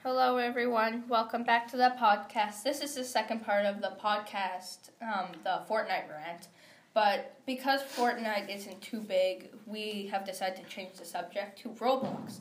Hello, everyone. Welcome back to the podcast. This is the second part of the podcast, the Fortnite rant. But because Fortnite isn't too big, we have decided to change the subject to Roblox.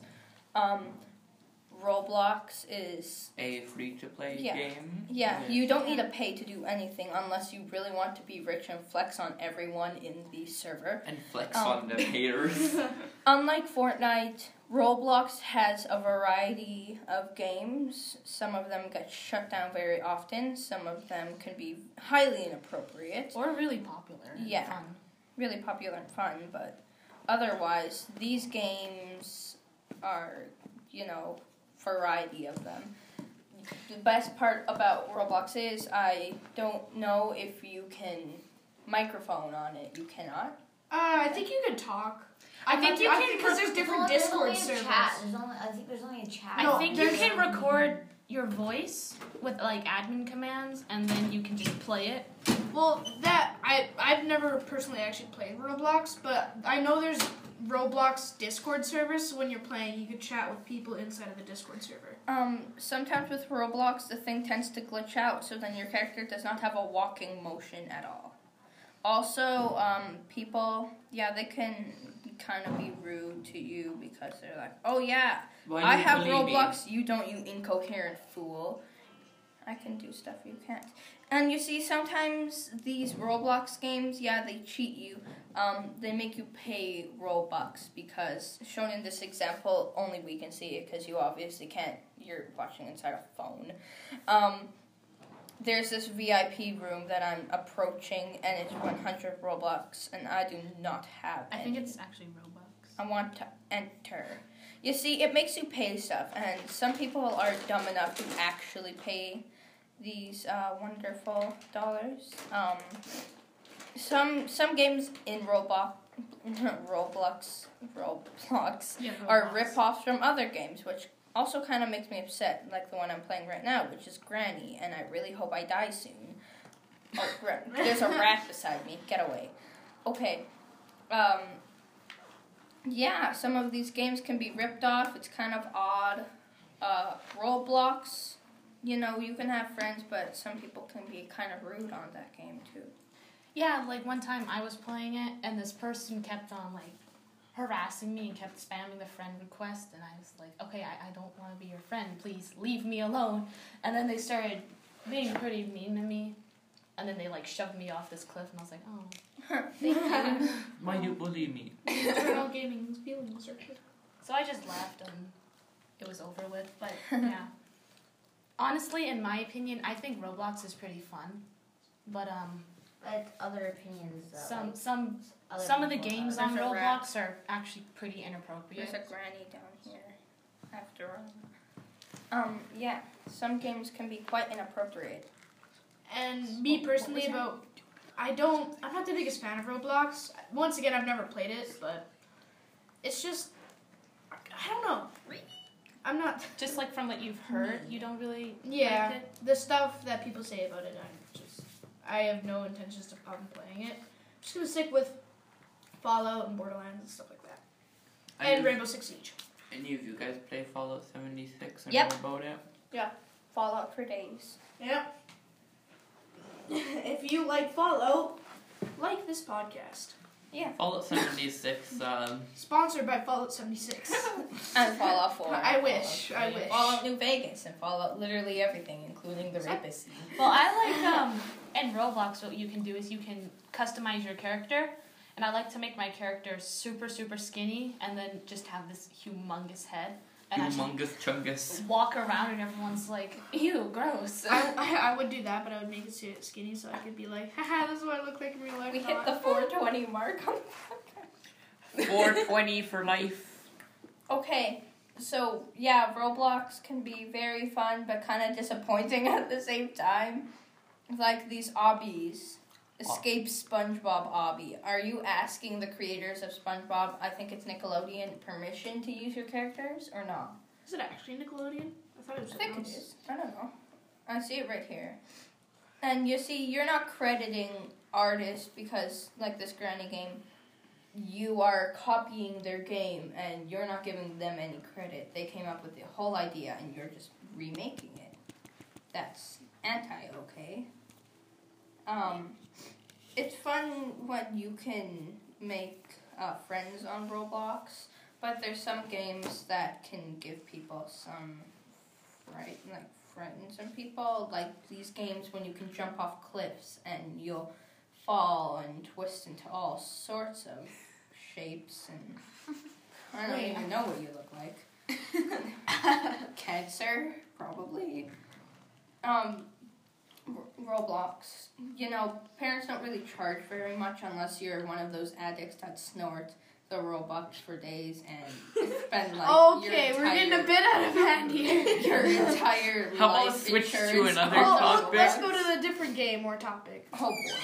Roblox is a free-to-play game? Yeah, you don't need to pay to do anything unless you really want to be rich and flex on everyone in the server. And flex on the haters. Unlike Fortnite, Roblox has a variety of games. Some of them get shut down very often. Some of them can be highly inappropriate. Or really popular and fun. Really popular and fun, but otherwise, these games are, variety of them. The best part about Roblox is I don't know if you can microphone on it. You cannot? I think you can talk. I think you can because there's different Discord servers. I think there's only a chat. I think you can record your voice with admin commands, and then you can just play it. Well, I've never personally actually played Roblox, but I know there's Roblox Discord servers. So when you're playing, you can chat with people inside of the Discord server. Sometimes with Roblox, the thing tends to glitch out, so then your character does not have a walking motion at all. Also, people, they can kind of be rude to you because they're like, oh yeah, I have Roblox, you don't, you incoherent fool. I can do stuff you can't. And you see, sometimes these Roblox games, they cheat you. They make you pay Robux because, shown in this example, only we can see it because you obviously can't. You're watching inside a phone. There's this VIP room that I'm approaching, and it's 100 Robux, and I do not have any. I think it's actually Robux. I want to enter. You see, it makes you pay stuff, and some people are dumb enough to actually pay these wonderful dollars. Some games in Roblox are rip-offs from other games, which also kind of makes me upset, like the one I'm playing right now, which is Granny, and I really hope I die soon. Oh, there's a rat beside me. Get away. Okay. Some of these games can be ripped off. It's kind of odd. Roblox, you can have friends, but some people can be kind of rude on that game, too. Yeah, one time I was playing it, and this person kept on, harassing me and kept spamming the friend request, and I was like, okay, I don't want to be your friend, please leave me alone. And then they started being pretty mean to me, and then they shoved me off this cliff, and I was like, oh, thank you. Why you bully me? Eternal gaming's feelings are good. So I just left, and it was over with, but yeah. Honestly, in my opinion, I think Roblox is pretty fun, but other opinions. Some of the games on Roblox are actually pretty inappropriate. There's a granny down here. After all. Some games can be quite inappropriate. And me personally, I'm not the biggest fan of Roblox. Once again, I've never played it, but it's just, I don't know. I'm not. Just from what you've heard, you don't really like it? The stuff that people say about it, I have no intentions of playing it. I'm just going to stick with Fallout and Borderlands and stuff like that. And Rainbow Six Siege. Any of you guys play Fallout 76 and Yep. know about it? Yeah. Fallout for days. Yep. If you like Fallout, like this podcast. Yeah. Fallout 76, Sponsored by Fallout 76. And Fallout 4. I wish. Fallout New Vegas and Fallout literally everything, including the rapist scene. Well, I like, in Roblox, what you can do is you can customize your character. And I like to make my character super, super skinny and then just have this humongous head. And humongous chungus. Walk around and everyone's like, ew, gross. I would do that, but I would make it skinny so I could be like, haha, this is what I look like in real life. We hit the 420 mark on the podcast. 420 for life. Okay, so Roblox can be very fun but kind of disappointing at the same time. Like these obbies. Escape SpongeBob obby. Are you asking the creators of SpongeBob, I think it's Nickelodeon, permission to use your characters or not? Is it actually Nickelodeon? I thought it was. I think it is. I don't know. I see it right here. And you see, you're not crediting artists because, like this Granny game, you are copying their game and you're not giving them any credit. They came up with the whole idea and you're just remaking it. That's anti-okay. It's fun when you can make friends on Roblox, but there's some games that can give people some frighten some people. Like these games when you can jump off cliffs and you'll fall and twist into all sorts of shapes, and I don't even know what you look like. Cancer, probably. Roblox. You know, parents don't really charge very much unless you're one of those addicts that snort the Robux for days and spend like okay, we're getting a bit out of hand here. Your entire How about life switch to insurance another on topic? Let's Roblox. go to the different game or topic. Oh boy.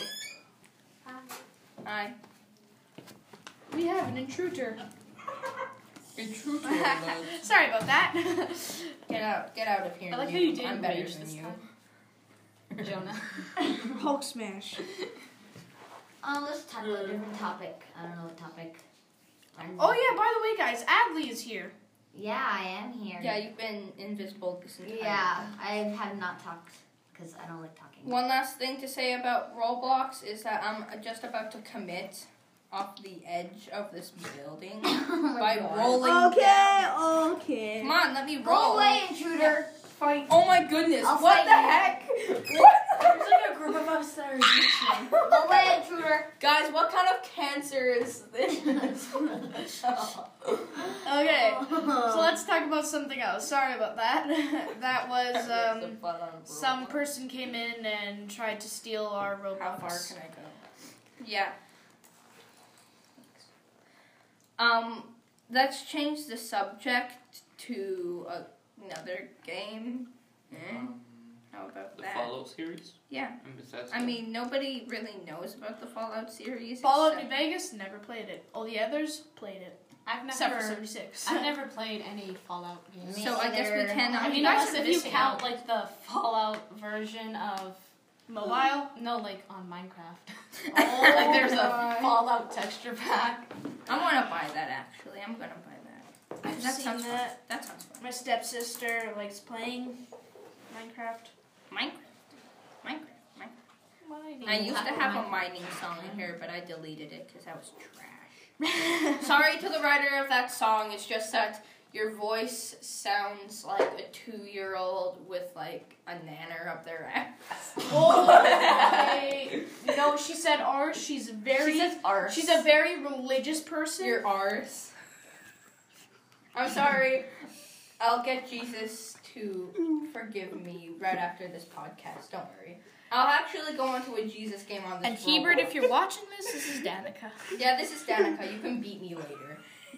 Hi. We have an intruder. Intruder. Sorry about that. Get out of here. I like how you noob. did I'm better rage than this you. time. Jonah. Hulk smash. Let's talk about a different topic. I don't know what topic. Oh yeah, by the way, guys, Adley is here. Yeah, I am here. Yeah, you've been invisible this entire Yeah, time. I have not talked because I don't like talking. One last thing to say about Roblox is that I'm just about to commit off the edge of this building by rolling down. Okay. Come on, let me Go roll. away, intruder. Fight. Oh my goodness, I'll what fight the you. heck? What? There's like a group of us that are reaching. Go away, intruder. Guys, what kind of cancer is this? Okay, so let's talk about something else. Sorry about that. That was some person came in and tried to steal our Robux. How far can I go? Yeah. Let's change the subject to another game. How about The that? Fallout series? Yeah. And besides I that- mean, nobody really knows about the Fallout series. Fallout New except- Vegas never played it. All the others played it, I've except for never, 76. I've never played any Fallout games. Me So I guess we either. cannot. I mean, You guys unless are if you missing count out. like the Fallout version of Mobile. no, like on Minecraft. Oh, Like there's a my. Fallout texture pack. I'm gonna buy that actually. I'm gonna buy that. I've That seen sounds fun. that. That sounds fun. My stepsister likes playing Minecraft. Minecraft. I used to have a mining song in here, but I deleted it because that was trash. Sorry to the writer of that song. It's just that your voice sounds like a 2-year-old with like a nanner up their ass. Okay. No, she said ours. She's very. She says arse. She's a very religious person. Your arse. I'm sorry. I'll get Jesus to forgive me right after this podcast. Don't worry. I'll actually go into a Jesus game on this. And Hebert, Roblox. if you're watching this is Danica. Yeah, this is Danica. You can beat me later.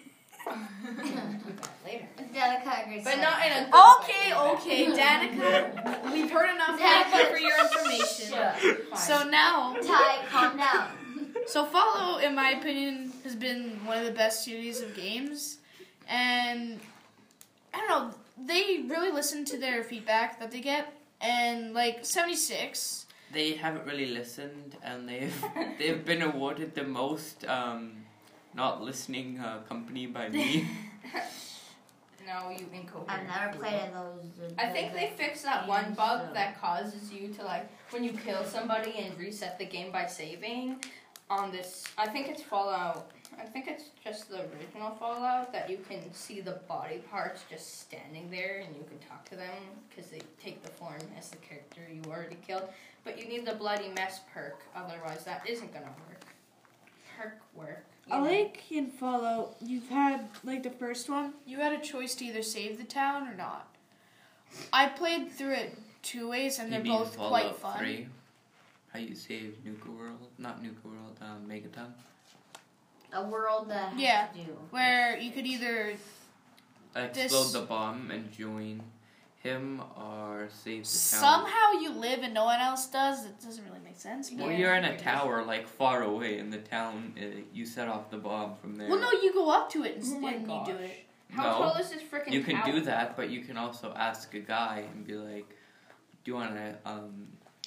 Later. Danica agrees. But not in a good Okay, way. okay, Danica. We've heard enough Danica for your information. Fine. So now, Ty, calm down. so Fallout, in my opinion, has been one of the best series of games, and I don't know, they really listen to their feedback that they get, and like 76. They haven't really listened, and they've been awarded the most not listening company by me. No, you incoherent. I've never played those. I think they fixed that one bug that causes you to, like, when you kill somebody and reset the game by saving on this, I think it's Fallout, I think it's just the original Fallout, that you can see the body parts just standing there and you can talk to them because they take the form as the character you already killed. But you need the bloody mess perk, otherwise that isn't gonna work. Perk work. I like in Fallout, you've had, like the first one, you had a choice to either save the town or not. I played through it 2 ways, and You they're mean both Fallout quite fun. 3? How you save Nuka World? Not Nuka World, Megaton. A world that has Yeah, to do. Where you could either, Explode the bomb and join him, or save the town. somehow you live and no one else does. It doesn't really make sense. Well, But you're in a tower, like, far away in the town. You set off the bomb from there. well, no, you go up to it and, Oh my and you do gosh. it. How No. tall is this freaking You can tower? do that, but you can also ask a guy and be like, do you want to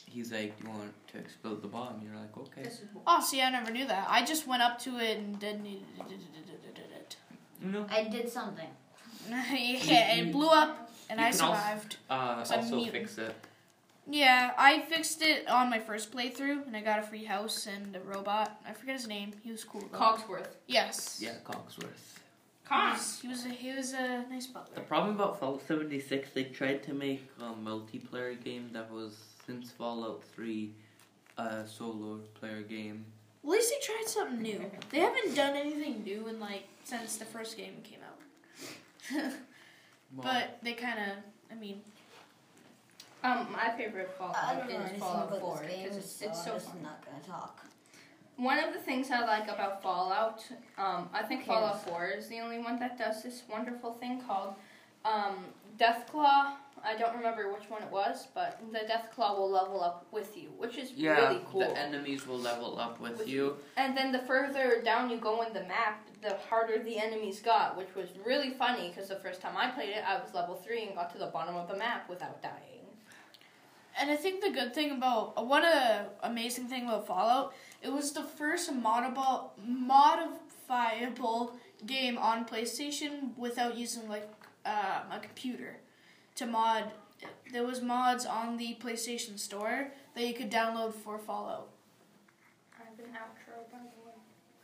he's like, "You want to explode the bomb?" You're like, "Okay." This is Oh, see, I never knew that. I just went up to it and did it. No. I did something. Yeah, it blew up, and You I can also- survived. Also mutant. fix it. Yeah, I fixed it on my first playthrough, and I got a free house and a robot. I forget his name. He was cool. though. Cogsworth. Yes. Yeah, Cogsworth. He was a nice The butler. problem about Fallout 76, they tried to make a multiplayer game that was, since Fallout 3, a solo player game. At least they tried something new. They haven't done anything new in since the first game came out. But they kind of, I mean, My favorite I Fallout don't know is anything Fallout about 4 this game, because so it's so I'm fun. just not gonna talk. One of the things I like about Fallout, I think Who cares? Fallout 4 is the only one that does this wonderful thing called Deathclaw. I don't remember which one it was, but the Deathclaw will level up with you, which is really cool. The enemies will level up with you. And then the further down you go in the map, the harder the enemies got, which was really funny because the first time I played it, I was level 3 and got to the bottom of the map without dying. and I think the good thing about, amazing thing about Fallout, it was the first modifiable game on PlayStation without using a computer to mod. There was mods on the PlayStation Store that you could download for Fallout. I have an outro, by the way.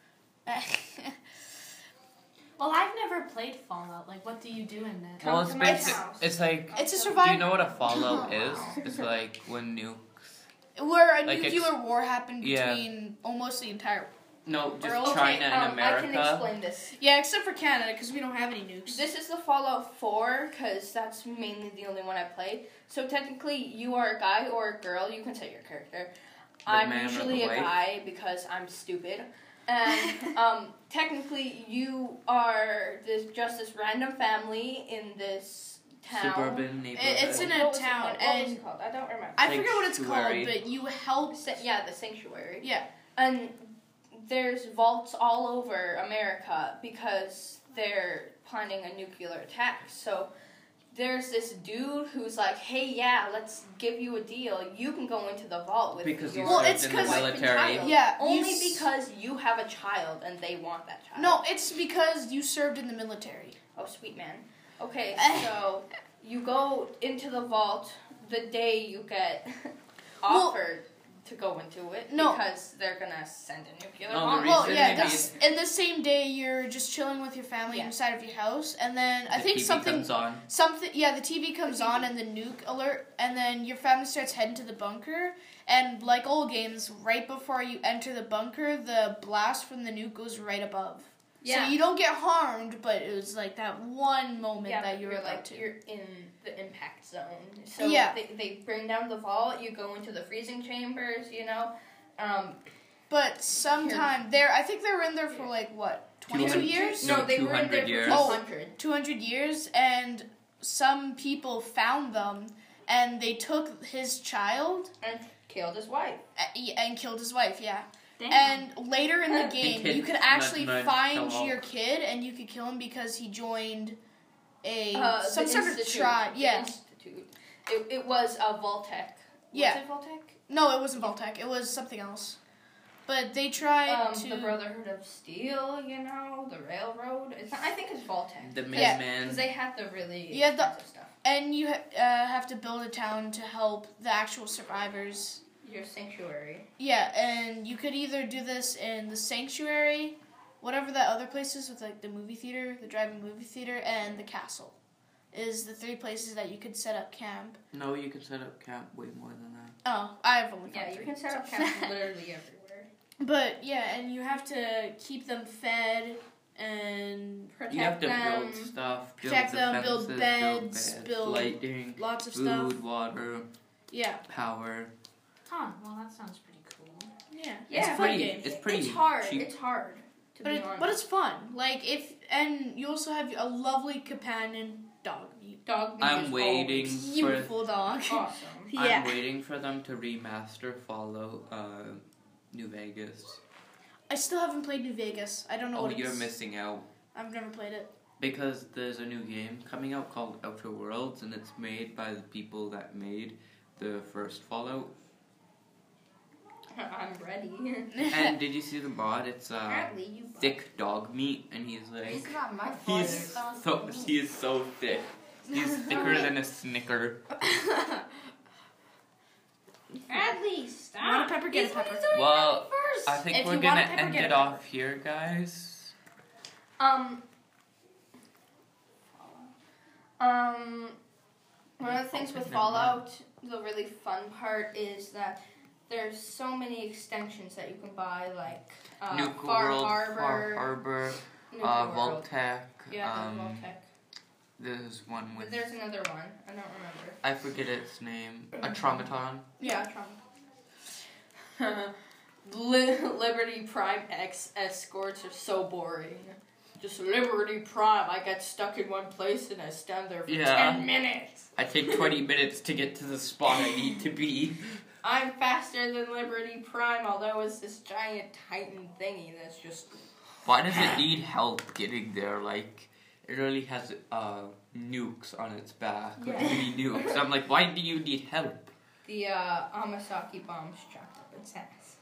Well, I've never played Fallout. Like, what do you do in it? Come Well, to it's my basic. house. It's like. It's a Do survival. you know what a Fallout is? It's like when Where a Like nuclear war happened yeah. between almost the entire. No, just Okay, China and I can America. explain this. Yeah, except for Canada, because we don't have any nukes. This is the Fallout 4, because that's mainly the only one I played. So technically, you are a guy or a girl. You can set your character. Man I'm or usually the a wife? guy because I'm stupid. And technically, you are just this random family in this town. Suburban neighborhood. It's in a What was it town, called? What was and it called? I don't remember. I forget what it's Sanctuary. called, but you help. Yeah, the sanctuary. Yeah. And there's vaults all over America because they're planning a nuclear attack. So there's this dude who's like, hey, yeah, let's give you a deal. You can go into the vault with Because you your Well, served it's in the 'cause- wife and military. child. Yeah, Only you s- because you have a child and they want that child. No, it's because you served in the military. Oh, sweet man. Okay, so you go into the vault the day you get Well- offered to go into it No. because they're gonna send a nuclear No, the bomb. Well, reason yeah, it this, in the same day you're just chilling with your family Yeah. inside of your house, and then I The think TV something, comes on. yeah, the TV comes on and the nuke alert, and then your family starts heading to the bunker, and like old games, right before you enter the bunker, the blast from the nuke goes right above. Yeah. So you don't get harmed, but it was like that one moment Yeah, that you were you're about like to. you're in the impact zone. So Yeah. they bring down the vault. You go into the freezing chambers. You know, But sometime there, I think they were in there for like what, 22 200 years? No, they were in 200 there years. for Oh. 200. 200 years, and some people found them, and they took his child And killed his wife. and killed his wife. Yeah. Damn. And later in the game, kid you could actually not find tell all. your kid, and you could kill him because he joined a The some sort of Institute. tribe. The Yeah. Institute. It was a Voltec. Yeah. Was it Voltec? No, it wasn't Voltec. It was something else. But they tried to. The Brotherhood of Steel. You know, the railroad. I think it's Voltec. The Yeah. Minutemen. Because they had the really Yeah, the- expensive stuff. And you have to build a town to help the actual survivors. Your sanctuary. Yeah, and you could either do this in the sanctuary, whatever that other place is with like the movie theater, the drive-in movie theater, and the castle. Is the three places that you could set up camp. No, you can set up camp way more than that. Oh, I've only found Yeah, you three. can set up camps literally everywhere. But yeah, and you have to keep them fed and Protect You have to them. build stuff, Protect build them, build defenses, beds, build build lighting, lots of food, stuff. water, Yeah, power. Huh, well, that sounds pretty cool. yeah, Yeah. it's a fun pretty, game. It's pretty It's hard. cheap. It's hard. To But be it, honest. but it's fun. Like and you also have a lovely companion dog. Dog. I'm is waiting always Beautiful dog. Awesome. Yeah. I'm waiting for them to remaster Fallout New Vegas. I still haven't played New Vegas. I don't know Oh, what you're it's. missing out. I've never played it. Because there's a new game coming out called Outer Worlds, and it's made by the people that made the first Fallout. I'm ready. And did you see the mod? It's Apparently you. thick dog meat, and he's like, It's not my fault. he is so thick. He's thicker than a Snicker. Bradley, stop. Want a pepper? Get a pepper. Well, first. I think If we're you gonna want a pepper, end get a it pepper. off here, guys. One of the things with Fallout, the really fun part is that there's so many extensions that you can buy, like Nuka Far World, Harbor, Far Harbor, Nuka World. Voltec. Yeah, there's Voltec. There's one But with, there's another one. I don't remember. I forget its name. A Traumaton. Yeah, Trump. Liberty Prime X escorts are so boring. Just Liberty Prime. I get stuck in one place and I stand there for 10 minutes. I take 20 minutes to get to the spot I need to be. I'm faster than Liberty Prime, although it's this giant Titan thingy that's just. Why does it need help getting there? Like, it really has nukes on its back. Yeah. Mini nukes. I'm like, why do you need help? The Amasaki bomb strapped up its ass.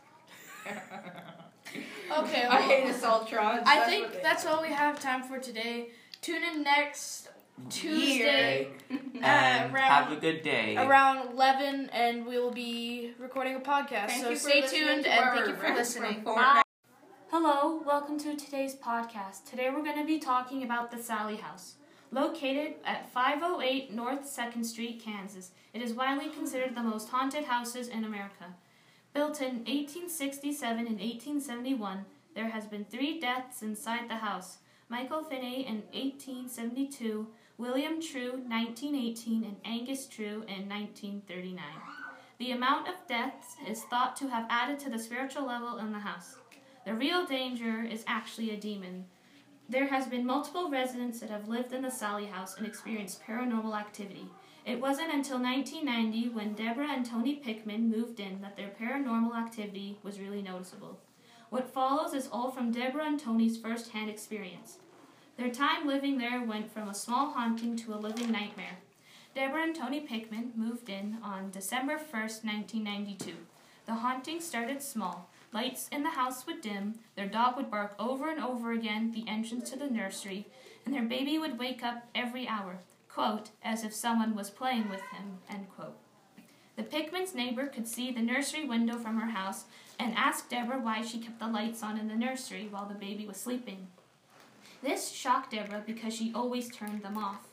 Okay, I hate well, Assaultrons. I think that's all we have time for today. Tune in next Tuesday And around- have a good day. around 11, and we will be recording a podcast. Thank so you for stay listening tuned, to and our thank you for rant listening. report. Bye. Hello, welcome to today's podcast. Today we're going to be talking about the Sally House. Located at 508 North 2nd Street, Kansas, it is widely considered the most haunted houses in America. Built in 1867 and 1871, there has been 3 deaths inside the house. Michael Finney in 1872, William True 1918, and Angus True in 1939. The amount of deaths is thought to have added to the spiritual level in the house. The real danger is actually a demon. There has been multiple residents that have lived in the Sally House and experienced paranormal activity. It wasn't until 1990, when Deborah and Tony Pickman moved in, that their paranormal activity was really noticeable. What follows is all from Deborah and Tony's first-hand experience. Their time living there went from a small haunting to a living nightmare. Deborah and Tony Pickman moved in on December 1st, 1992. The haunting started small. Lights in the house would dim, their dog would bark over and over again at the entrance to the nursery, and their baby would wake up every hour, quote, as if someone was playing with him, end quote. The Pickman's neighbor could see the nursery window from her house and asked Deborah why she kept the lights on in the nursery while the baby was sleeping. This shocked Deborah because she always turned them off.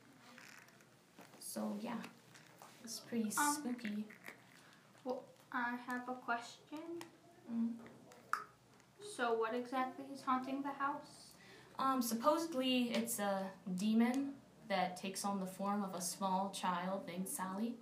So, yeah, it's pretty spooky. Well, I have a question. So, what exactly is haunting the house? Supposedly it's a demon that takes on the form of a small child named Sally.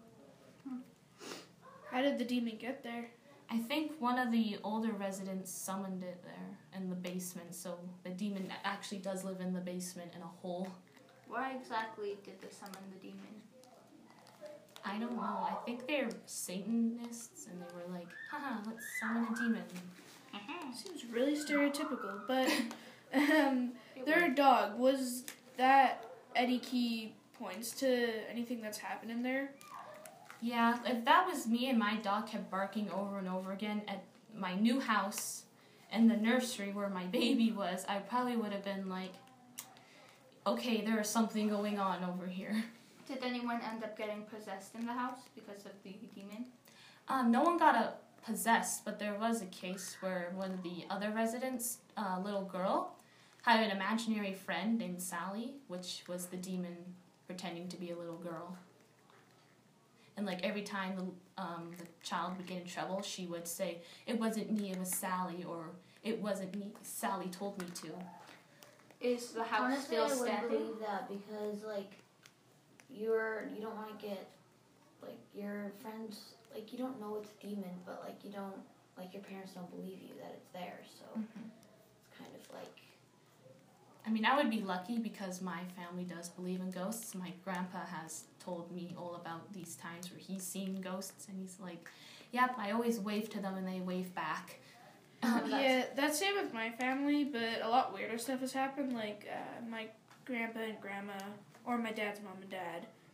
How did the demon get there? I think one of the older residents summoned it there in the basement, so the demon actually does live in the basement in a hole. Why exactly did they summon the demon? I don't know. I think they're Satanists, and they were like, haha, let's summon a demon. Seems really stereotypical, but their dog, was that any key points to anything that's happened in there? Yeah, if that was me and my dog kept barking over and over again at my new house and the nursery where my baby was, I probably would have been like, okay, there is something going on over here. Did anyone end up getting possessed in the house because of the demon? No one got possessed, but there was a case where one of the other residents, a little girl, had an imaginary friend named Sally, which was the demon pretending to be a little girl. And like every time the child would get in trouble, she would say, "It wasn't me, it was Sally," or "It wasn't me, Sally told me to." Is the house Honestly, still I wouldn't standing? believe that because you don't want to get your friends you don't know it's a demon, but you don't your parents don't believe you that it's there, so it's kind of I mean, I would be lucky because my family does believe in ghosts. My grandpa has told me all about these times where he's seen ghosts, and he's like, yep, I always wave to them and they wave back. Yeah, that's same with my family, but a lot weirder stuff has happened. My grandpa and grandma, or my dad's mom and dad,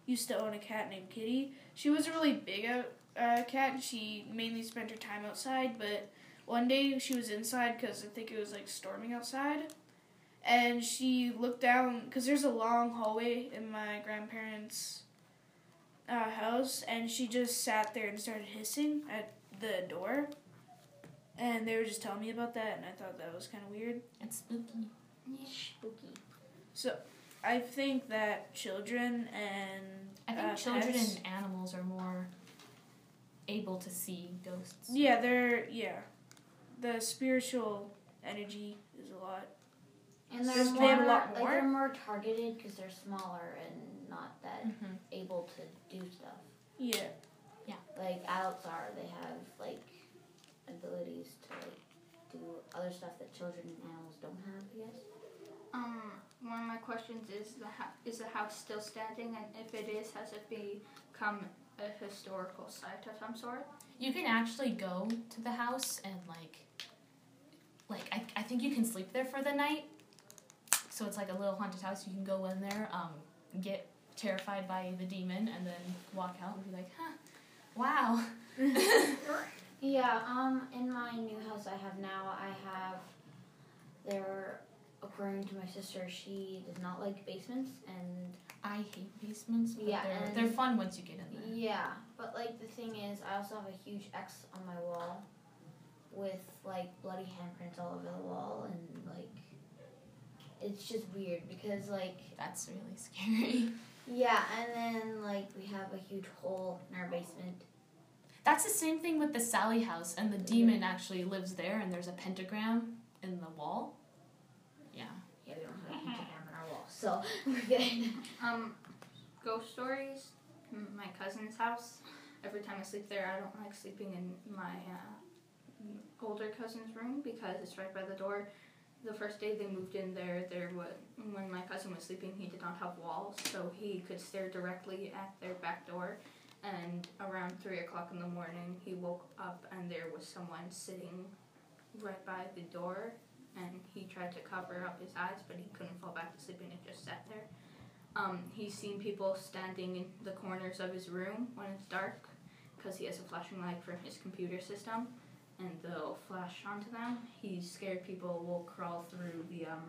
used to own a cat named Kitty. She was a really big cat, and she mainly spent her time outside, but one day she was inside because I think it was like storming outside, and she looked down because there's a long hallway in my grandparents' house, and she just sat there and started hissing at the door, and they were just telling me about that, and I thought that was kind of weird. It's spooky. Spooky. So I think that children and I think children pets, and animals are more able to see ghosts. yeah, the spiritual energy is a lot. And They they're have more, a lot like, more? they're more targeted because they're smaller and not that Mm-hmm. able to do stuff. Yeah. Like adults are, they have like abilities to like do other stuff that children and animals don't have, I guess. One of my questions is is the house still standing, and if it is, has it become a historical site of some sort? You can actually go to the house and I think you can sleep there for the night. So it's like a little haunted house. You can go in there, get terrified by the demon, and then walk out and be like, huh, wow. Yeah, in my new house I have now, they're, according to my sister, she does not like basements, and I hate basements, but Yeah, they're fun once you get in there. yeah, but like the thing is, I also have a huge X on my wall with like bloody handprints all over the wall, and like it's just weird because like That's really scary. yeah, and then like we have a huge hole in our basement. That's the same thing with the Sally house, and the demon actually lives there, and there's a pentagram in the wall. Yeah. Yeah, we don't have a pentagram on our wall, so we're good. Ghost stories. My cousin's house. Every time I sleep there, I don't like sleeping in my older cousin's room because it's right by the door. The first day they moved in there when my cousin was sleeping, he did not have walls, so he could stare directly at their back door. And around 3 o'clock in the morning, he woke up and there was someone sitting right by the door. And he tried to cover up his eyes, but he couldn't fall back to sleep, and it just sat there. He's seen people standing in the corners of his room when it's dark, because he has a flashing light from his computer system, and they'll flash onto them. He's scared people will crawl through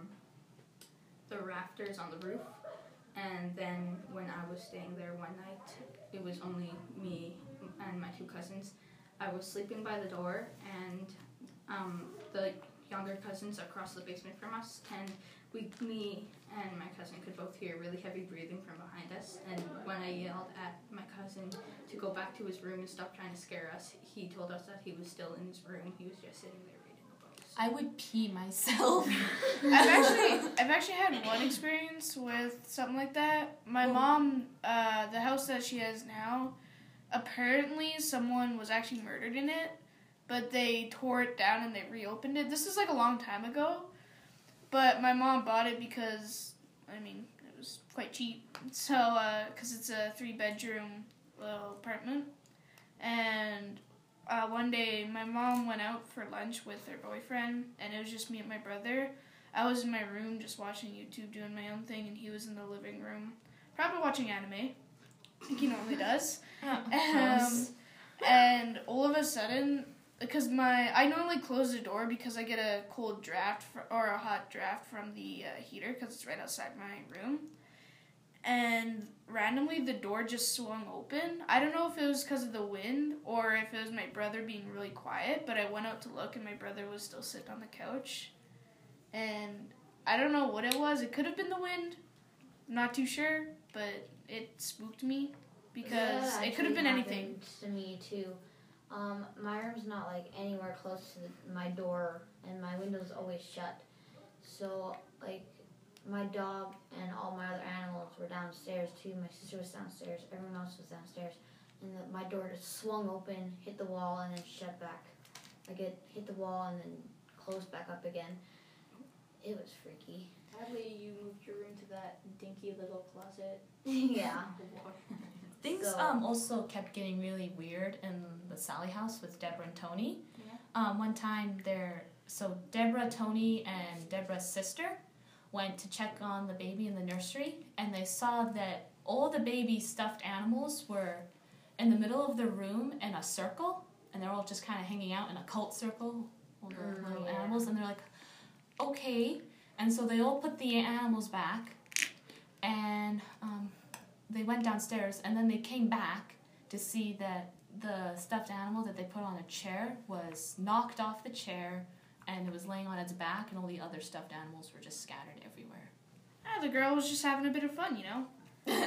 the rafters on the roof. And then when I was staying there one night, it was only me and my 2 cousins. I was sleeping by the door, and the younger cousins across the basement from us, and me and my cousin could both hear really heavy breathing from behind us. And when I yelled at my cousin to go back to his room and stop trying to scare us, he told us that he was still in his room. He was just sitting there reading a book. So. I would pee myself. I've actually had one experience with something like that. My mom, the house that she has now, apparently someone was actually murdered in it, but they tore it down and they reopened it. This is like a long time ago, but my mom bought it because, I mean, it was quite cheap. So, because it's a 3-bedroom little apartment. And one day my mom went out for lunch with her boyfriend, and it was just me and my brother. I was in my room just watching YouTube, doing my own thing, and he was in the living room, probably watching anime, like he normally does. And all of a sudden, because I normally close the door because I get a cold draft or a hot draft from the heater because it's right outside my room. And randomly the door just swung open. I don't know if it was because of the wind or if it was my brother being really quiet, but I went out to look and my brother was still sitting on the couch. And I don't know what it was. It could have been the wind. I'm not too sure, but it spooked me because it could have been anything. To me too. My room's not like anywhere close to my door, and my window's always shut. So like my dog and all my other animals were downstairs too. My sister was downstairs. Everyone else was downstairs, and my door just swung open, hit the wall, and then shut back. Like it hit the wall and then closed back up again. It was freaky. Sadly, you moved your room to that dinky little closet. Yeah. Things So- also kept getting really weird in the Sally house with Deborah and Tony. Yeah. One time Deborah, Tony, and Deborah's sister went to check on the baby in the nursery, and they saw that all the baby stuffed animals were in the middle of the room in a circle, and they're all just kind of hanging out in a cult circle, all the little animals, and they're like, okay. And so they all put the animals back, and they went downstairs, and then they came back to see that the stuffed animal that they put on a chair was knocked off the chair, and it was laying on its back, and all the other stuffed animals were just scattered everywhere. The girl was just having a bit of fun, you know?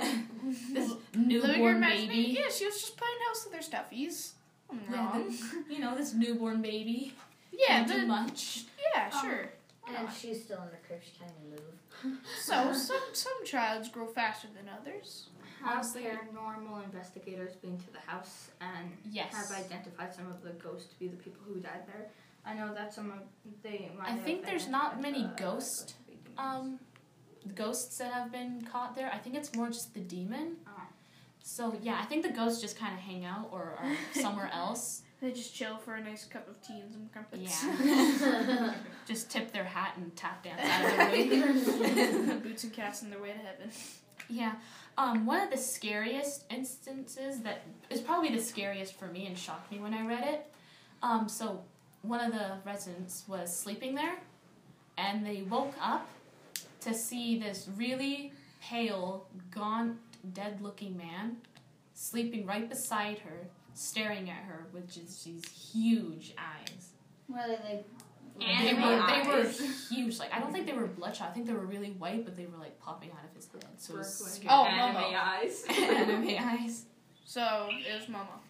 This Living her newborn imagination. baby. Yeah, she was just playing house with her stuffies. Nothing Yeah, wrong. you know, this newborn baby. Yeah, Can't do much. yeah, sure. And she's still in the crib. She can't even move. So, some childs grow faster than others. Have Honestly- paranormal investigators been to the house and Yes. have identified some of the ghosts to be the people who died there? I know that some of they might I have think there's not identified many the ghosts, to be demons. Ghosts that have been caught there. I think it's more just the demon. Oh. So yeah, I think the ghosts just kind of hang out or are somewhere else. They just chill for a nice cup of tea and some crumpets. Yeah. Just tip their hat and tap dance out of the way. Boots and cats on their way to heaven. Yeah. One of the scariest instances that is probably the scariest for me and shocked me when I read it. So one of the residents was sleeping there, and they woke up to see this really pale, gaunt, dead-looking man sleeping right beside her, staring at her with just these huge eyes. Were they like They Anime were eyes. huge. Like, I don't think they were bloodshot. I think they were really white, but they were like popping out of his head. So it was Brooklyn. scary. Oh, Anime Momo. eyes. Anime eyes. So, it was Momo.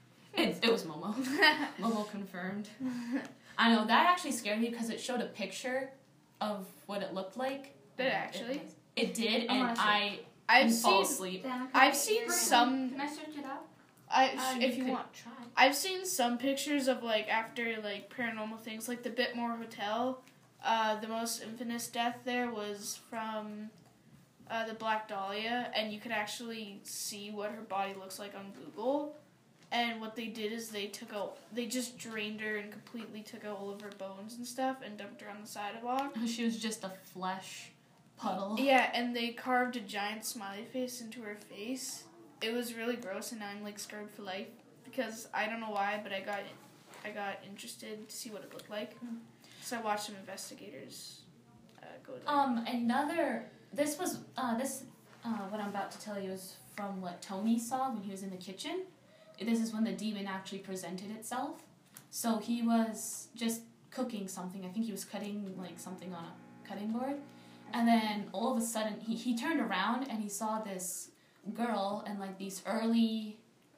It was Momo. Momo confirmed. I know, that actually scared me because it showed a picture of what it looked like. Did it actually? It did, I and wanna see I I've didn't fall seen, asleep. I've seen some, Can I search it up? if you could want. try. I've seen some pictures of like after like paranormal things, like the Bitmore Hotel. The most infamous death there was from the Black Dahlia, and you could actually see what her body looks like on Google. And what they did is they just drained her and completely took out all of her bones and stuff and dumped her on the sidewalk. She was just a flesh puddle. Yeah, and they carved a giant smiley face into her face. It was really gross, and now I'm like scared for life because I don't know why, but I got interested to see what it looked like. So I watched some investigators go there. What I'm about to tell you is from what Tony saw when he was in the kitchen. This is when the demon actually presented itself. So he was just cooking something. I think he was cutting like something on a cutting board. And then all of a sudden he turned around and he saw this girl in like these early,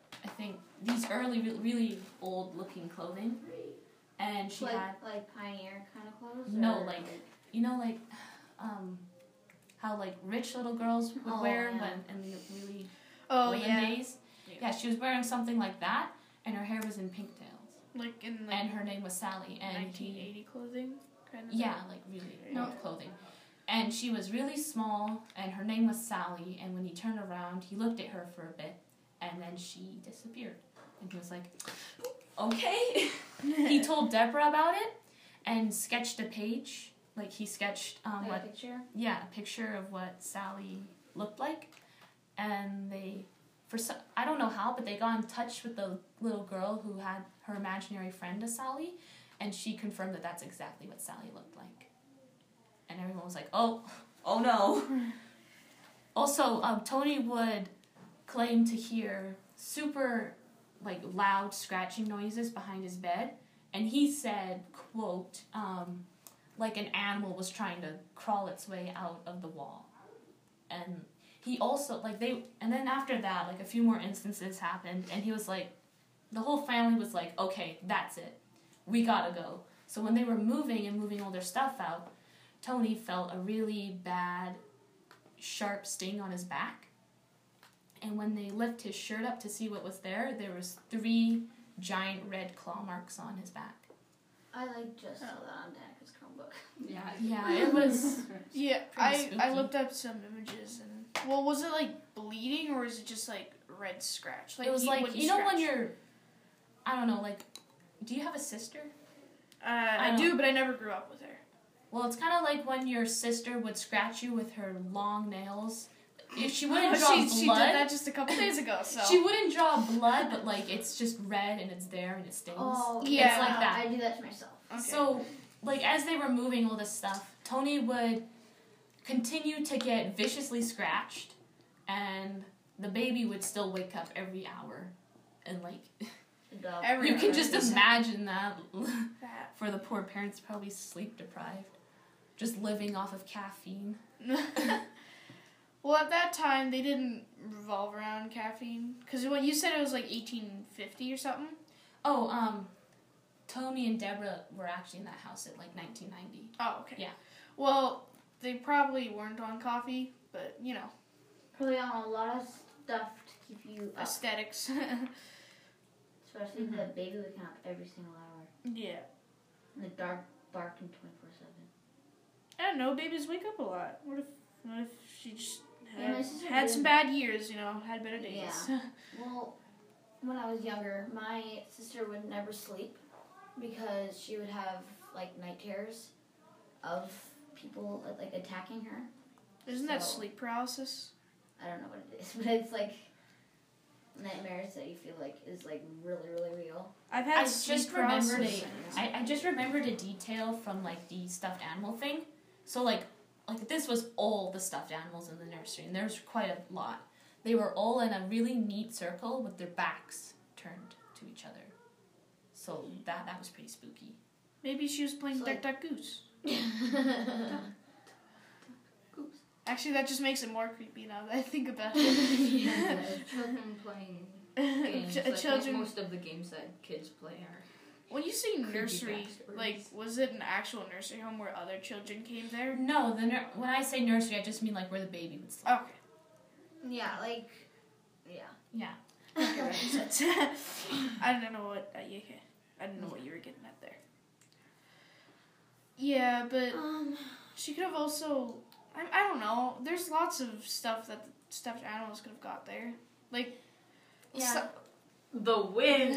really old looking clothing. And she had like pioneer kind of clothes? No, or like, you know, like, how, like, rich little girls would Oh, wear yeah. in the really Oh olden yeah, days. Yeah, she was wearing something like that, and her hair was in pigtails. like in And her name was Sally, and 1980 clothing kind of. yeah, like, really old clothing. And she was really small, and her name was Sally, and when he turned around, he looked at her for a bit, and then she disappeared. And he was like, okay. He told Deborah about it, and sketched a page. Like, he sketched, like what a picture? yeah, a picture of what Sally looked like, and they, I don't know how, but they got in touch with the little girl who had her imaginary friend as Sally, and she confirmed that that's exactly what Sally looked like. And everyone was like, oh no. Also, Tony would claim to hear super, like, loud scratching noises behind his bed, and he said, quote, like an animal was trying to crawl its way out of the wall. And he also, and then after that, like, a few more instances happened, and he was like, the whole family was like, okay, that's it. We gotta go. So when they were moving all their stuff out, Tony felt a really bad, sharp sting on his back. And when they lifted his shirt up to see what was there was 3 giant red claw marks on his back. I just saw that on Danica's Chromebook. Yeah. Yeah, it was... Yeah, Pretty I spooky. looked up some images and well, was it like bleeding or is it just like red scratch? it was he- like, when you know when scratch. you're... I don't know, like... Do you have a sister? I do, but I never grew up with her. Well, it's kind of like when your sister would scratch you with her long nails. She wouldn't draw blood. She did that just a couple days ago. So She wouldn't draw blood, but like it's just red and it's there and it stings. Oh, yeah. It's like that. I do that to myself. Okay. So, like, as they were moving all this stuff, Tony would continue to get viciously scratched, and the baby would still wake up every hour. And, like, you can just imagine that for the poor parents, probably sleep deprived, just living off of caffeine. Well, at that time, they didn't revolve around caffeine. Because when you said it was like 1850 or something. Oh, Tony and Deborah were actually in that house at, like, 1990. Oh, okay. Yeah. Well, they probably weren't on coffee, but, you know. Probably on a lot of stuff to keep you up. Aesthetics. Especially the baby waking up every single hour. Yeah. And the dog barking 24/7. I don't know, babies wake up a lot. What if she just Yeah, my sister had did. some bad years, you know, had better days. Yeah. Well, when I was younger, my sister would never sleep because she would have, like, night terrors of people, like, attacking her. Isn't that So- sleep paralysis? I don't know what it is, but it's, like, nightmares that you feel like is, like, really, really real. I've I had sleep just remembered paralysis. I just remembered a detail from, like, the stuffed animal thing. So, like this was all the stuffed animals in the nursery, and there's quite a lot. They were all in a really neat circle with their backs turned to each other. So that was pretty spooky. Maybe she was playing So, Duck like- Duck Goose. Actually, that just makes it more creepy now that I think about it. Children playing games. Like Children. most of the games that kids play are. When you say Creepy nursery, backstories. like, was it an actual nursery home where other children came there? No, when I say nursery, I just mean, like, where the baby would sleep. Okay. Yeah, like, yeah. Yeah. Okay, that makes sense. I don't know what I don't know what you were getting at there. Yeah, but she could have also. I don't know. There's lots of stuff that the stuffed animals could have got there, like. Yeah. So, The wind.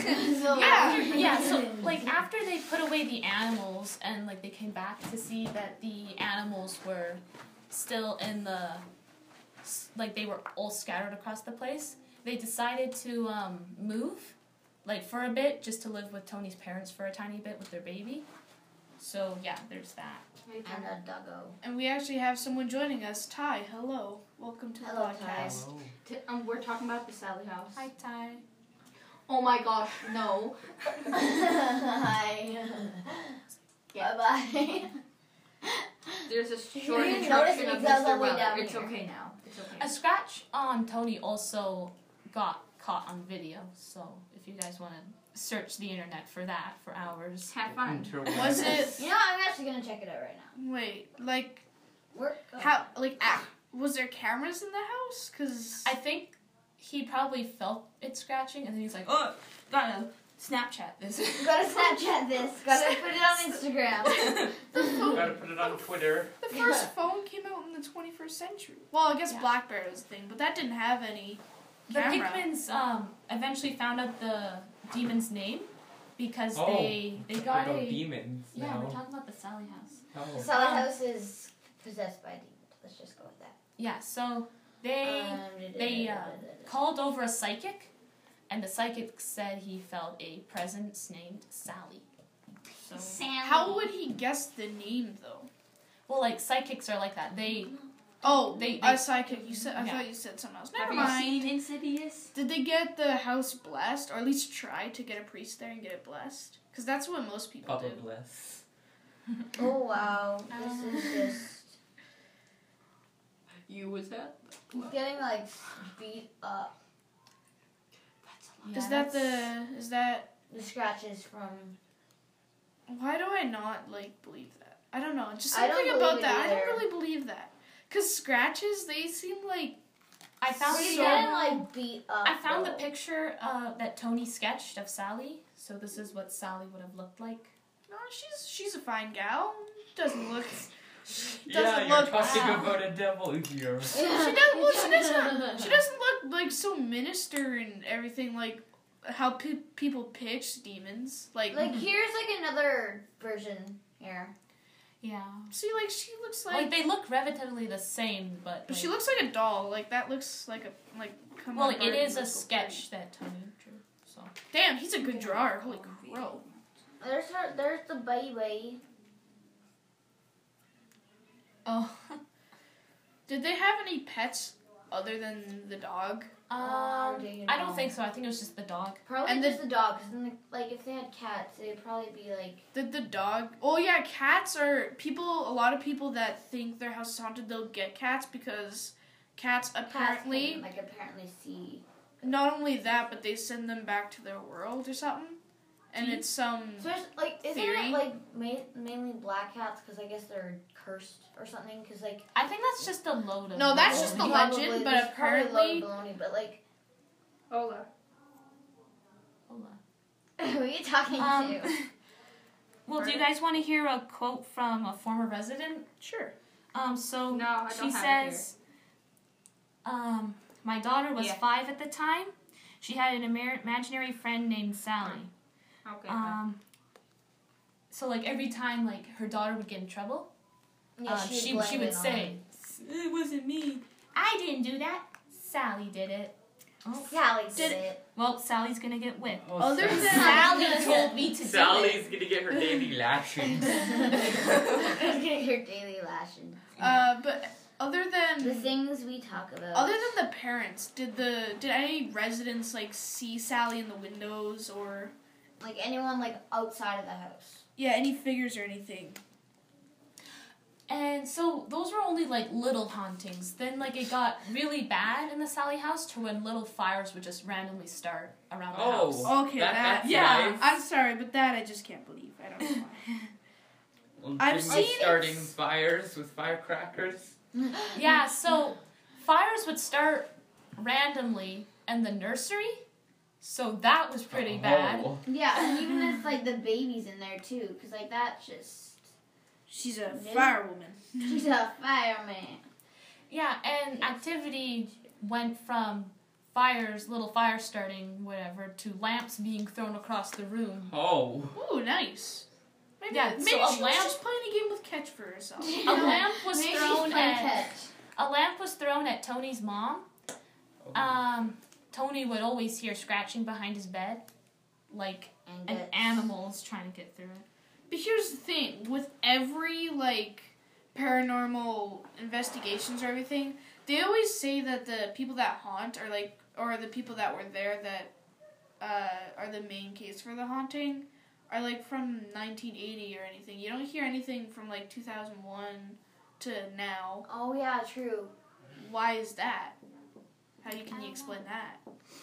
Yeah, so, like, after they put away the animals and, like, they came back to see that the animals were still in the, like, they were all scattered across the place, they decided to move, like, for a bit, just to live with Tony's parents for a tiny bit with their baby. So, yeah, there's that. And a doggo. and we actually have someone joining us. Ty, hello. Welcome to the Hello, podcast. We're talking about the Sally house. Hi, Ty. Oh my gosh, no. Hi. Yeah. Bye-bye. There's a short didn't notice introduction it of because I was Mr. all the way Weller. down It's here. okay now. It's okay. A scratch on Tony also got caught on video, so if you guys want to search the internet for that for hours. Have fun. Was it? You know, I'm actually gonna check it out right now. Wait, like Work. how? Like, was there cameras in the house? Cause I think he probably felt it scratching, and then he's like, "Oh, gotta Snapchat this." Gotta Snapchat this. Gotta put it on Instagram. Gotta put it on Twitter. the first phone came out in the 21st century. Well, I guess Yeah. BlackBerry was a thing, but that didn't have any The camera. Pikmins eventually found out the demon's name because Oh. they got About a demons yeah. now. We're talking about the Sally house. Oh. The Sally house is possessed by demons. Let's just go with that. Yeah, so they They called over a psychic, and the psychic said he felt a presence named Sally. So How would he guess the name though? well, like psychics are like that. They Oh, They- a psychic. You said. I Yeah. thought you said something else. Have Never you mind. seen Insidious? Did they get the house blessed, or at least try to get a priest there and get it blessed? Because that's what most people Papa do. bless. Oh wow, this is just. You was that? He's getting like beat up. Is that The scratches from. Why do I not like believe that? I don't know. Just I don't something believe about it that. I don't either. really believe that. Cause scratches, they seem like I found He's So- getting like beat up. I found the though. picture that Tony sketched of Sally. So this is what Sally would have looked like. no, she's a fine gal. Doesn't look. Yeah, Doesn't you're look. talking wow. about a devil here. She doesn't look like so minister and everything like how people pitch demons. Like Like here's like another version here. Yeah. See, like, she looks Like, they look relatively the same, but. But Like, she looks like a doll. Like, that looks like a, like, come well, on, it Barbie, is a let's go sketch that Tony drew. So. Barbie. Damn, he's a good drawer. Holy crow. There's the baby. Oh. Did they have any pets other than the dog? Do you I don't know? think so. I think it was just the dog. Probably And just the dog. Cause then, like, if they had cats, they'd probably be like. Did the dog? Oh yeah, cats are people. A lot of people that think their house is haunted, they'll get cats because cats apparently. Cats can, apparently see. Not only that, but they send them back to their world or something. And it's some. So there's like, isn't Theory? it like mainly black cats? Because I guess they're cursed or something. Because like. I think that's just a load of. No, that's just the baloney. legend, Probably, but there's probably a apparently- load of baloney, but like. Hola. Hold on. Who are you talking to? Well, do you guys want to hear a quote from a former resident? Sure. So No, I she don't have it says, my daughter was Yeah. 5 at the time. She had an imaginary friend named Sally. Okay. So like every time like her daughter would get in trouble, Yeah, she blame would it on say, him. "It wasn't me. I didn't do that. Sally did it." Oh. Sally Did- did it. Well, Sally's gonna get whipped. Oh, Other Sally. than- Sally told me to do it. Sally's gonna get her daily lashings. Get your daily lashing. But other than The things we talk about. other than the parents, did any residents like see Sally in the windows or like anyone like outside of the house. any figures or anything? And so those were only like little hauntings. Then like it got really bad in the Sally house to when little fires would just randomly start around the house. Oh, Okay, that's yeah. nice. I'm sorry, but that I just can't believe. I don't know why. Well, I've Jimmy's seen it. starting fires with firecrackers. Yeah, so fires would start randomly in the nursery. So that was pretty bad. Oh. Yeah, and even if like the baby's in there too, because like that's just She's a Yeah. firewoman. she's a fireman. Yeah, and activity went from fires, little fires starting, whatever, to lamps being thrown across the room. Oh. Ooh, nice. Maybe, Yeah, maybe so a she was lamp- just playing a game with Catch for herself. A lamp was Maybe she's thrown playing at catch. a lamp was thrown at Tony's mom. Tony would always hear scratching behind his bed, like an gets- animal's trying to get through it. But here's the thing: with every like paranormal investigations or everything, they always say that the people that haunt are like, or the people that were there that are the main case for the haunting, are like from 1980 or anything. You don't hear anything from like 2001 to now. Oh yeah, true. Why is that? Can you explain that?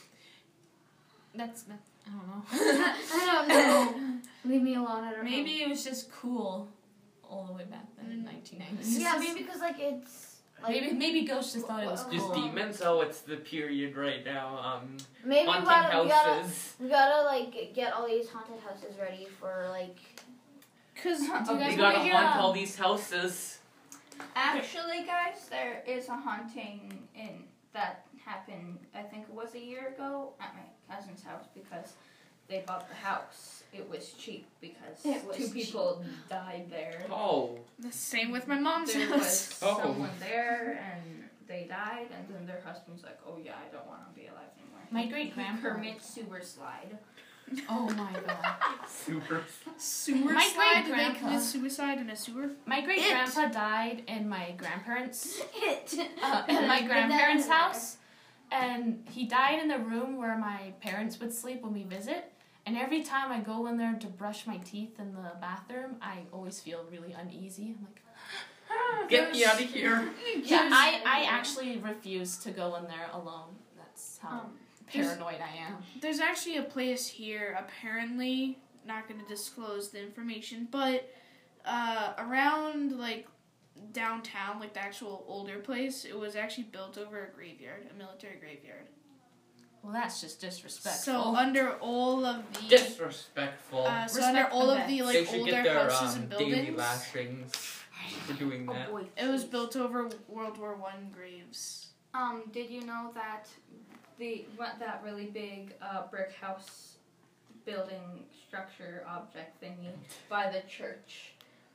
That's I don't know. I don't know. Leave me alone. I don't know. Maybe it was just cool all the way back then in 1990s. Yeah, maybe because like it's like Maybe ghosts just thought it was Just cool. demons? Oh, it's the period right now. maybe we Haunting gotta houses. we gotta like get all these haunted houses ready for like. Because Do you guys We wanna gotta hear, haunt all these houses. Actually, guys, there is a haunting that happened, I think it was a year ago, at my cousin's house because they bought the house. It was cheap because It was 2 people died there. Oh. the same with my mom's There house. was Oh. someone there and they died, and then their husband's like, "Oh yeah, I don't want to be alive anymore." My great-grandpa- Kermit sewer slide. Oh my god. Super. Sewer My slide? Did they great-grandpa- commit suicide in a sewer? My great grandpa died in my grandparents' It. in my grandparents' house, and he died in the room where my parents would sleep when we visit. And every time I go in there to brush my teeth in the bathroom, I always feel really uneasy. I'm like, Get me out of here. yeah, I actually refuse to go in there alone. That's how paranoid I am. There's actually a place here, apparently, not going to disclose the information, but around, like, downtown, like the actual older place, it was actually built over a graveyard, a military graveyard. Well, that's just disrespectful. So under all of the... Disrespectful. so under all of the, They like, should older get their houses and daily buildings, lashings for doing Oh that. boy. it was built over World War I graves. Did you know that that really big brick house building structure object thingy by the church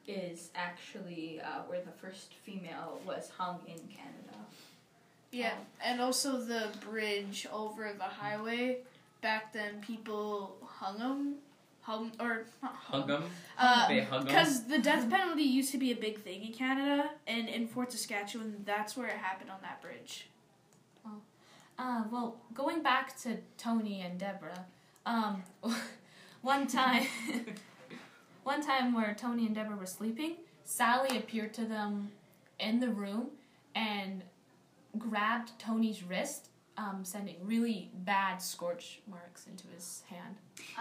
is actually where the first female was hung in Canada. Yeah, and also the bridge over the highway. Back then, people hung them. Hung Hug 'em. They hug 'em. Because the death penalty used to be a big thing in Canada, and in Fort Saskatchewan, that's where it happened on that bridge. Well, going back to Tony and Deborah, one time where Tony and Deborah were sleeping, Sally appeared to them in the room and grabbed Tony's wrist, sending really bad scorch marks into his hand.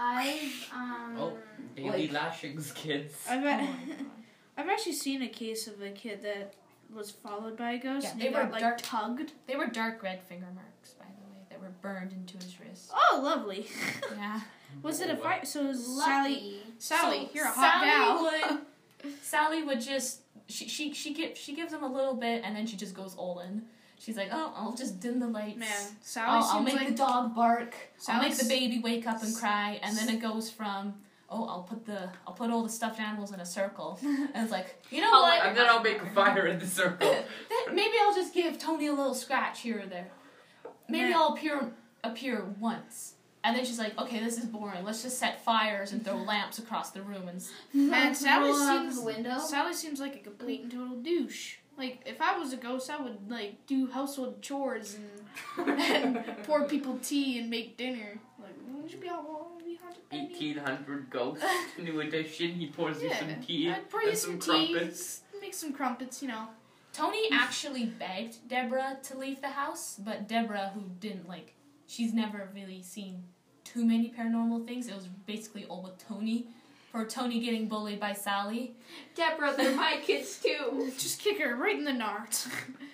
Oh, daily lashings, kids. I've actually seen a case of a kid that was followed by a ghost. Yeah, and they he were got, like, dark- tugged. They were dark red finger marks, by the way, that were burned into his wrist. Oh, lovely. Yeah. Was it a fight? So it was Lucky. Sally, So you're a hot gal. Sally would just she gives him a little bit and then she just goes all in. She's like, oh, I'll just dim the lights. Man, Sally I'll seems make like the dog bark. I'll make Sally's- the baby wake up and cry, and then it goes from I'll put all the stuffed animals in a circle, and it's like, you know what? And then I'll make a fire in the circle. Then maybe I'll just give Tony a little scratch here or there. Maybe Yeah. I'll appear once. And then she's like, okay, this is boring. Let's just set fires and throw lamps across the room. And Man, Sally Roll out seems the window. Sally seems like a complete and total douche. Like, if I was a ghost, I would, like, do household chores and pour people tea and make dinner. Like, wouldn't you be haunted by me? 1800 ghost, new edition. He pours you some tea I'd pour you and some some tea, crumpets. make some crumpets, you know. Tony actually begged Deborah to leave the house, but Deborah, who didn't, she's never really seen too many paranormal things. It was basically all with Tony. For Tony getting bullied by Sally. Deborah, they're my kids too. Just kick her right in the nards.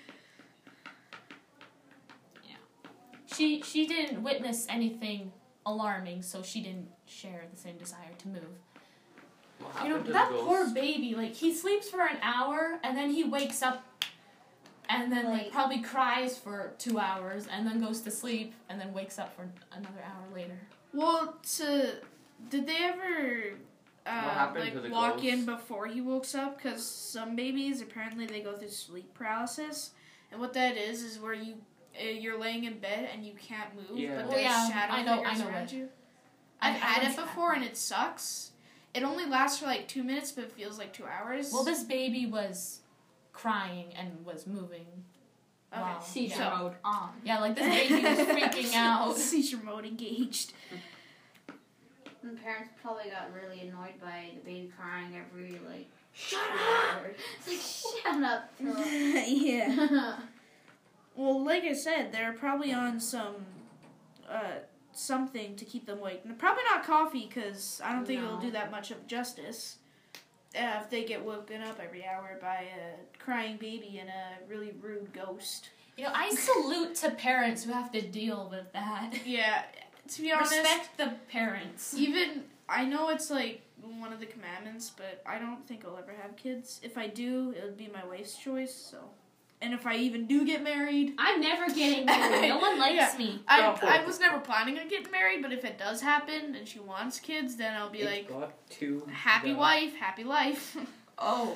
She didn't witness anything alarming, so she didn't share the same desire to move. What You know, happened to that the ghost? poor baby, he sleeps for an hour, and then he wakes up, and then, probably cries for 2 hours, and then goes to sleep, and then wakes up for another hour later. Well, did they ever happened to the walk ghost? in before he wakes up? Because some babies, apparently, they go through sleep paralysis, and what that is where you're laying in bed and you can't move, Yeah. but Well, there's yeah, shadow I know figures what- around you. I've had I've it before and it sucks. It only lasts for 2 minutes, but it feels like 2 hours. Well, this baby was crying and was moving. Okay. Wow. Seizure Yeah. mode on. Yeah, this baby was freaking out. Seizure mode engaged. And parents probably got really annoyed by the baby crying every Shut up! It's like shut up. Yeah. Well, like I said, they're probably on some something to keep them awake. Probably not coffee, because I don't think it'll No. do that much of justice. If they get woken up every hour by a crying baby and a really rude ghost. You know, I salute to parents who have to deal with that. Yeah, to be honest, Respect the parents. even I know it's one of the commandments, but I don't think I'll ever have kids. If I do, it would be my wife's choice. So, and if I even do get married, I'm never getting married. No one likes Yeah. me. I was never planning on getting married, but if it does happen and she wants kids, then I'll be It's got to happy go. wife, happy life. Oh.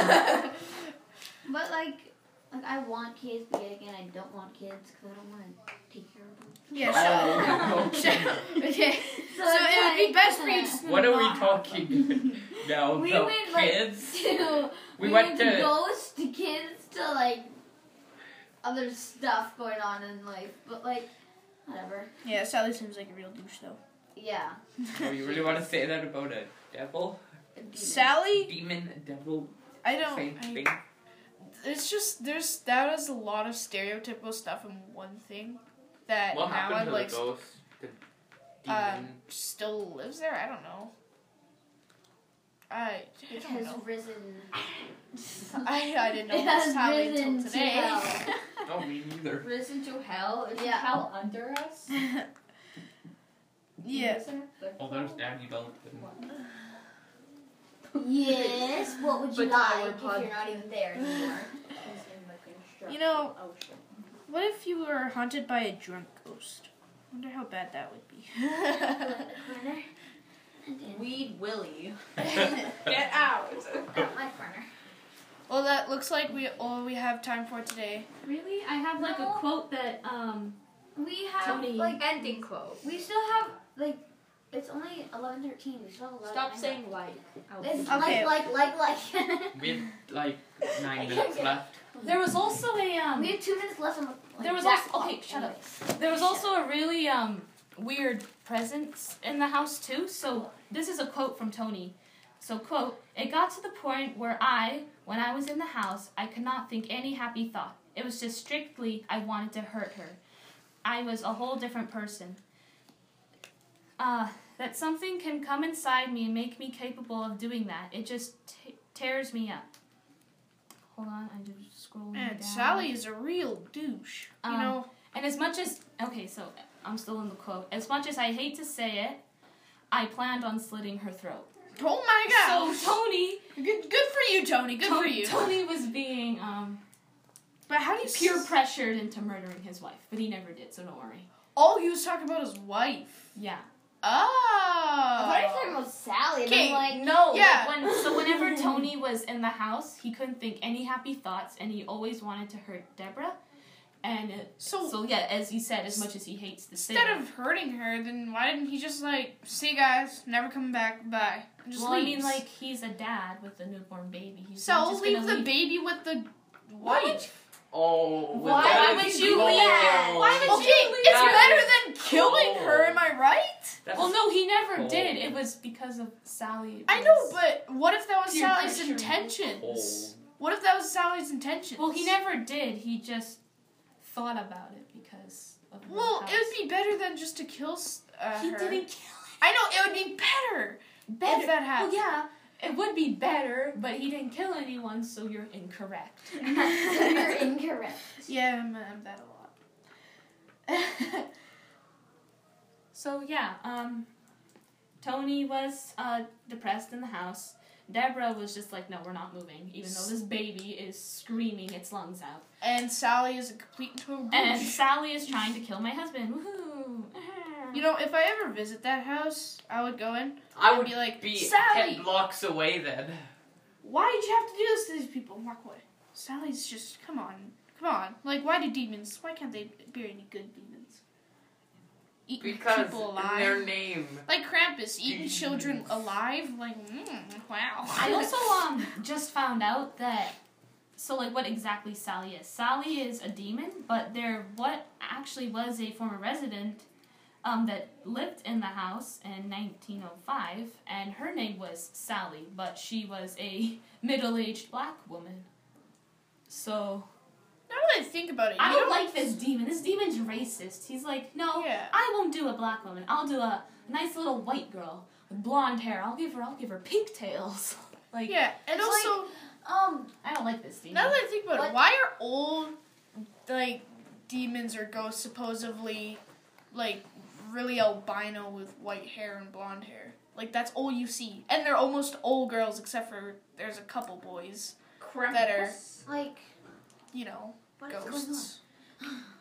But I want kids, but yet again I don't want kids because I don't want to take care of them. Yeah, Oh, so, okay. So it's it would be like- best for you just What are we not- talking now We about went kids? we went went to- to ghosts to kids to other stuff going on in life, but whatever. Yeah, Sally seems like a real douche though. Yeah. Oh, you really want to say that about a devil? Sally, Demon, devil, I don't. same thing. It's just that is a lot of stereotypical stuff in one thing that What now happened I'm to the ghost? The demon? still lives there. I don't know. I It don't has know. risen. I didn't know It this has Sally risen until to today. hell. Oh, me neither. Risen to hell? Is Yeah. hell under us? Yeah. Oh, there's Danny Belton. Yes. What would you But now like if we're you're not even there anymore? You know, what if you were haunted by a drunk ghost? Wonder how bad that would be. We feed Willie. Get out. At my corner. Well, that looks like all we have time for today. Really? I have like a No. quote that We have Tony. like Ending quote. we still have like it's only 11:13. We still have 11. Stop saying like. It's Okay. like. We have like 9 minutes left. there was also a We have 2 minutes left on the. Like, There was that also- clock okay, shut up. anyways. There was also a really weird presence in the house too. So this is a quote from Tony. So quote, "It got to the point where when I was in the house, I could not think any happy thought. It was just strictly I wanted to hurt her. I was a whole different person. That something can come inside me and make me capable of doing that. It just tears me up." Hold on, I'm just scrolling down. And Sally is a real douche. You Um, know. And as much as, okay, so I'm still in the quote. As much as I hate to say it, I planned on slitting her throat. Oh my gosh. So Tony, Good for you, Tony. Good for you. Tony was being But how do you peer pressured into murdering his wife, but he never did, so don't worry. All he was talking about his wife. Yeah. Oh. I thought you were talking about Sally. And Okay, I'm like, No, Yeah. whenever Tony was in the house, he couldn't think any happy thoughts, and he always wanted to hurt Deborah. And So yeah, as he said, as much as he hates to say instead it. of hurting her, then why didn't he just like, see guys, never coming back, bye. And just Well, I leaves. mean, like, he's a dad with a newborn baby. He's So not just leave gonna the baby with the wife. Oh, Why would you leave that? Why would Okay, you leave it's that? better than killing her, am I right? Well, no, he never cold. did. It was because of Sally. I know, but what if that was Peer Sally's pressure. intentions? What if that was Sally's intentions? Well, he never did. He just thought about it because of the Well, house. it would be better than just to kill He her. didn't kill I know, it would be better if that happened. Well, yeah, it would be better, but he didn't kill anyone, so you're incorrect. you're incorrect. Yeah, I'm that a lot. So yeah, Tony was depressed in the house. Deborah was just like, no, we're not moving, even though this baby is screaming its lungs out. And Sally is a complete and total And douche. Sally is trying to kill my husband. Woohoo! You know, if I ever visit that house, I would go in I and would be like, be Sally, 10 blocks away then. why did you have to do this to these people? And walk away. Sally's just, come on. Like, why can't they be any good demons? Eating Because people in alive. their name. Like Krampus, eating children alive. Like, wow. I also just found out that, so like what exactly Sally is. Sally is a demon, but what actually was a former resident that lived in the house in 1905, and her name was Sally, but she was a middle-aged black woman. So Now that I think about it, I you don't like this demon. This demon's racist. He's like, no, Yeah. I won't do a black woman. I'll do a nice little white girl with blonde hair. I'll give her pigtails. Like, Yeah, and It's also, I don't like this demon. now that I think about it, What? why are old, like, demons or ghosts supposedly, like, really albino with white hair and blonde hair? Like, that's all you see. And they're almost all girls, except for there's a couple boys that are, Like, you know, what is ghosts. going on?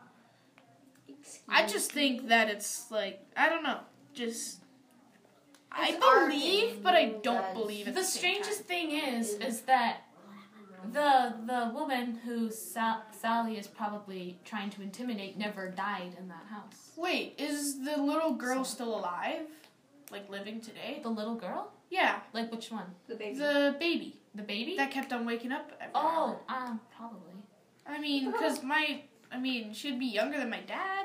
I just think that it's, like, I don't know, just... I It's our believe, thing, but I you don't guys. believe at The the same strangest time. thing is that the woman who Sally is probably trying to intimidate never died in that house. Wait, is the little girl still alive? Like, living today? The little girl? Yeah, Like which one? The baby. the baby. The baby? That kept on waking up every Oh, hour. probably. I mean, because she'd be younger than my dad.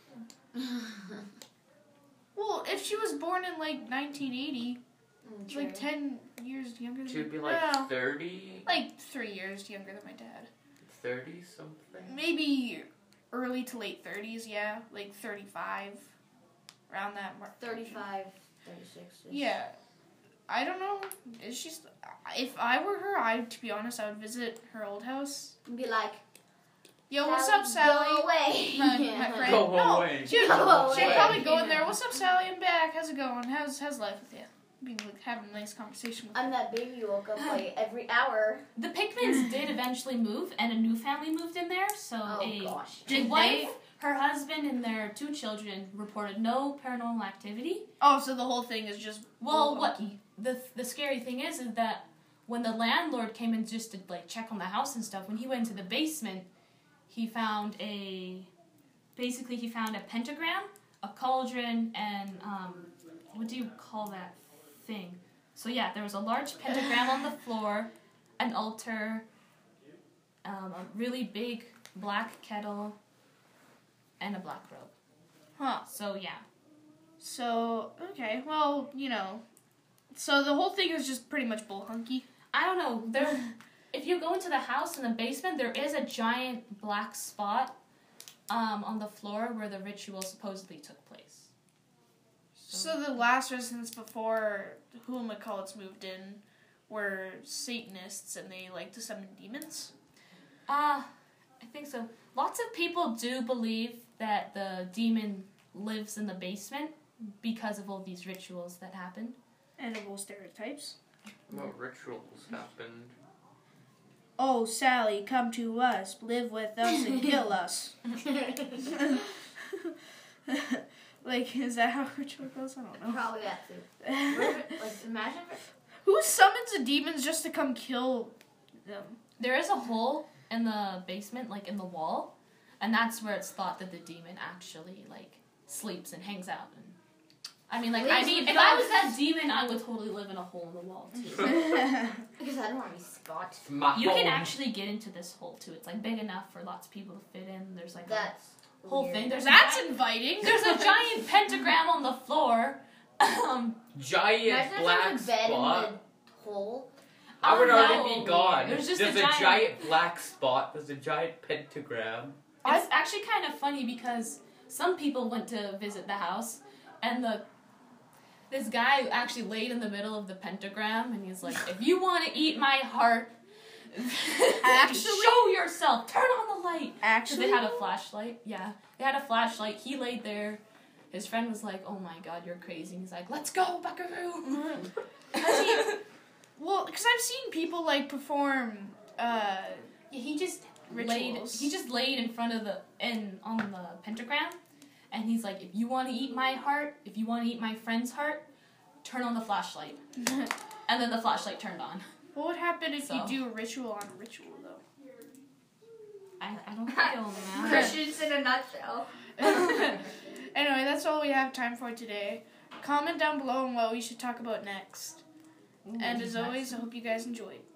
Well, if she was born in, like, 1980, it's like 10 years younger than She'd be my like dad. 30, Like 3 years younger than my dad. 30 something. Maybe early to late 30s, yeah. Like 35. Around that mark. 35, 36. Yeah. I don't know. Is she... If I were her, to be honest, I would visit her old house. And be like, Yo, what's up, Sally? Go away. My friend. Go No, away. she'd Go away. probably go in there. What's up, Sally? I'm back. How's it going? How's life with you? Being like having a nice conversation with I'm that baby you woke up like every hour. The Pickmans did eventually move, and a new family moved in there. So Oh gosh. a wife Her husband and their 2 children reported no paranormal activity. Oh, so the whole thing is just Well, what the scary thing is that when the landlord came in just to like check on the house and stuff, when he went into the basement, he found a pentagram, a cauldron, and what do you call that thing? So yeah, there was a large pentagram on the floor, an altar, a really big black kettle, and a black robe. Huh. So yeah. So, okay, well, so the whole thing is just pretty much bullhunky. I don't know. If you go into the house in the basement, there is a giant black spot on the floor where the ritual supposedly took place. So the last residents before whomacallits moved in were Satanists, and they like to summon demons? I think so. Lots of people do believe that the demon lives in the basement because of all these rituals that happened. Animal stereotypes. What rituals happened? Oh, Sally, come to us, live with us, and kill us. Like, is that how ritual goes? I don't know. Probably that too. Like, imagine if Who summons the demons just to come kill them? There is a hole in the basement, like in the wall, and that's where it's thought that the demon actually like sleeps and hangs out. And if I was that demon, I would totally live in a hole in the wall too. because I don't want to be spot. You can actually get into this hole too. It's like big enough for lots of people to fit in. There's like That's a whole weird. thing. That's inviting. There's a giant pentagram on the floor. Giant Imagine black if there's a bed spot. in the hole. I would Oh, already no. be gone. There's just There's a a giant- giant black spot. There's a giant pentagram. It's actually kind of funny because some people went to visit the house, and this guy actually laid in the middle of the pentagram, and he's like, "If you want to eat my heart, Actually? show yourself. Turn on the light." Because Actually, they had a flashlight. Yeah, they had a flashlight. He laid there. His friend was like, "Oh my God, you're crazy." And he's like, "Let's go, Buckaroo." well, because I've seen people like perform. Yeah, he just Rituals. laid in front of on the pentagram, and he's like, "If you want to eat my heart, if you want to eat my friend's heart, turn on the flashlight." And then the flashlight turned on. What would happen if you So. do a ritual on a ritual, though? I don't feel man. Christians in a nutshell. Anyway, that's all we have time for today. Comment down below on what we should talk about next. And as always, I hope you guys enjoyed.